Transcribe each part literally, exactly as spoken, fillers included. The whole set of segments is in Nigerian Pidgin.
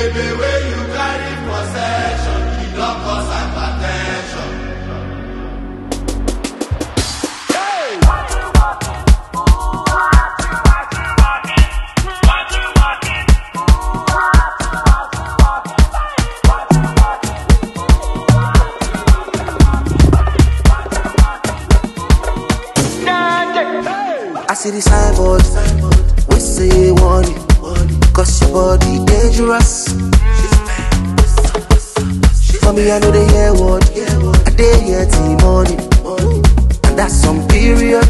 baby, where you carry possession, you don't cause hypertension. I see the signboard, we say you want it, cause your body dangerous. For me, I know they hear what, I dey hear till morning, and that's some period.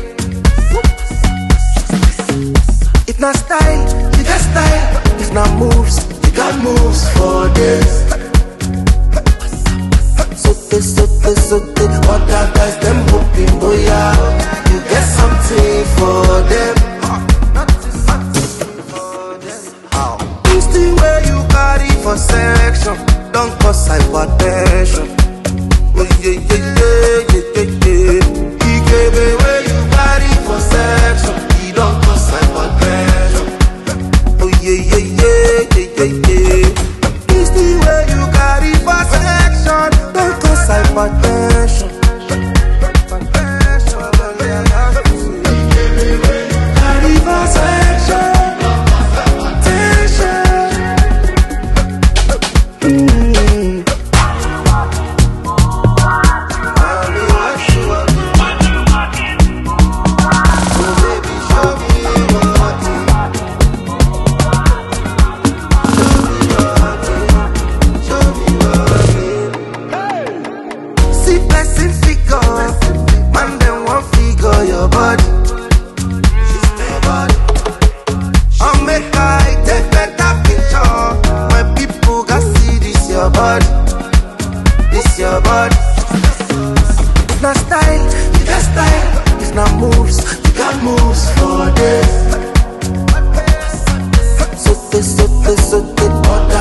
If not style, you got style. If not moves, you got moves for this. So this, so this, so this, other guys them hoping, boy, yeah. You get something for them. This the way you carry for section, don't cause hypertension. Oh yeah, yeah, yeah, yeah, yeah, yeah. He gave away you carry for section, he don't cause hypertension. Oh yeah, yeah, yeah, yeah, yeah, yeah. This the way you carry for section, don't cause hypertension. Not style, you got style. It's not moves, you got moves for this. So this, so this, so this,